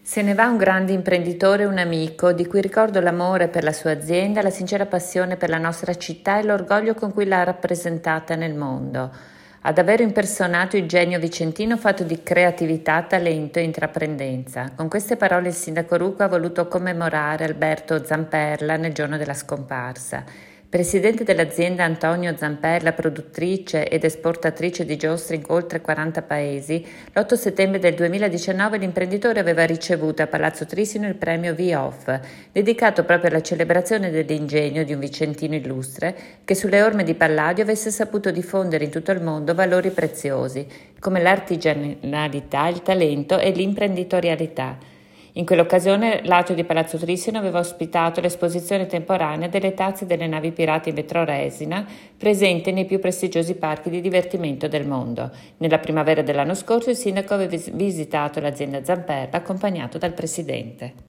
Se ne va un grande imprenditore e un amico, di cui ricordo l'amore per la sua azienda, la sincera passione per la nostra città e l'orgoglio con cui l'ha rappresentata nel mondo. Ha davvero impersonato il genio vicentino fatto di creatività, talento e intraprendenza. Con queste parole il sindaco Rucco ha voluto commemorare Alberto Zamperla nel giorno della scomparsa. Presidente dell'azienda Antonio Zamperla, produttrice ed esportatrice di giostri in oltre 40 paesi, l'8 settembre del 2019 l'imprenditore aveva ricevuto a Palazzo Trisino il premio V-Off, dedicato proprio alla celebrazione dell'ingegno di un vicentino illustre che sulle orme di Palladio avesse saputo diffondere in tutto il mondo valori preziosi, come l'artigianalità, il talento e l'imprenditorialità. In quell'occasione l'Atrio di Palazzo Trisino aveva ospitato l'esposizione temporanea delle tazze delle navi pirata in vetroresina presente nei più prestigiosi parchi di divertimento del mondo. Nella primavera dell'anno scorso il sindaco aveva visitato l'azienda Zamperla accompagnato dal presidente.